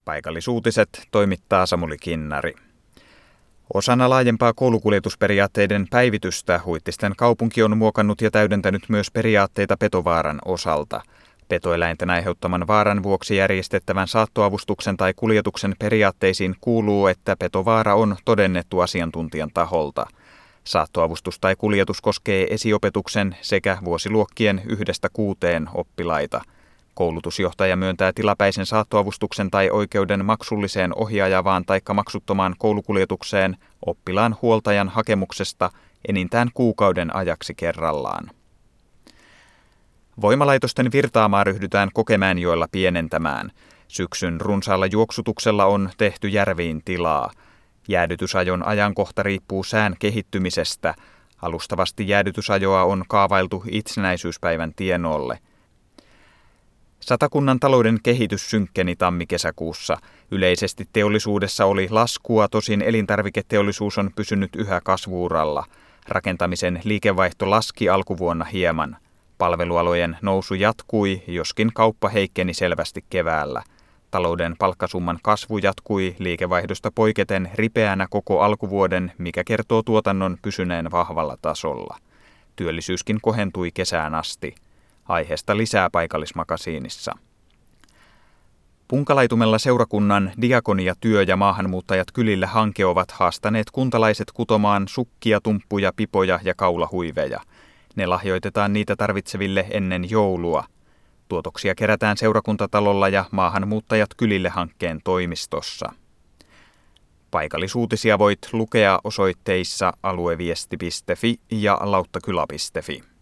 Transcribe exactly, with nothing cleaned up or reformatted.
Paikallisuutiset toimittaa Samuli Kinnari. Osana laajempaa koulukuljetusperiaatteiden päivitystä Huittisten kaupunki on muokannut ja täydentänyt myös periaatteita petovaaran osalta. Petoeläinten aiheuttaman vaaran vuoksi järjestettävän saattoavustuksen tai kuljetuksen periaatteisiin kuuluu, että petovaara on todennettu asiantuntijan taholta. Saattoavustus tai kuljetus koskee esiopetuksen sekä vuosiluokkien yhdestä kuuteen oppilaita. Koulutusjohtaja myöntää tilapäisen saattoavustuksen tai oikeuden maksulliseen ohiajavaan taikka maksuttomaan koulukuljetukseen oppilaan huoltajan hakemuksesta enintään kuukauden ajaksi kerrallaan. Voimalaitosten virtaamaa ryhdytään Kokemäenjoella pienentämään. Syksyn runsaalla juoksutuksella on tehty järviin tilaa. Jäädytysajon ajankohta riippuu sään kehittymisestä. Alustavasti jäädytysajoa on kaavailtu itsenäisyyspäivän tienoille. Satakunnan talouden kehitys synkkeni tammi-kesäkuussa. Yleisesti teollisuudessa oli laskua, tosin elintarviketeollisuus on pysynyt yhä kasvu-uralla. Rakentamisen liikevaihto laski alkuvuonna hieman. Palvelualojen nousu jatkui, joskin kauppa heikkeni selvästi keväällä. Talouden palkkasumman kasvu jatkui liikevaihdosta poiketen ripeänä koko alkuvuoden, mikä kertoo tuotannon pysyneen vahvalla tasolla. Työllisyyskin kohentui kesään asti. Aiheesta lisää paikallismakasiinissa. Punkalaitumella seurakunnan Diakonia työ- ja maahanmuuttajat kylille -hanke ovat haastaneet kuntalaiset kutomaan sukkia, tumppuja, pipoja ja kaulahuiveja. Ne lahjoitetaan niitä tarvitseville ennen joulua. Tuotoksia kerätään seurakuntatalolla ja maahanmuuttajat kylille -hankkeen toimistossa. Paikallisuutisia voit lukea osoitteissa alueviesti piste fi ja lauttakyla piste fi.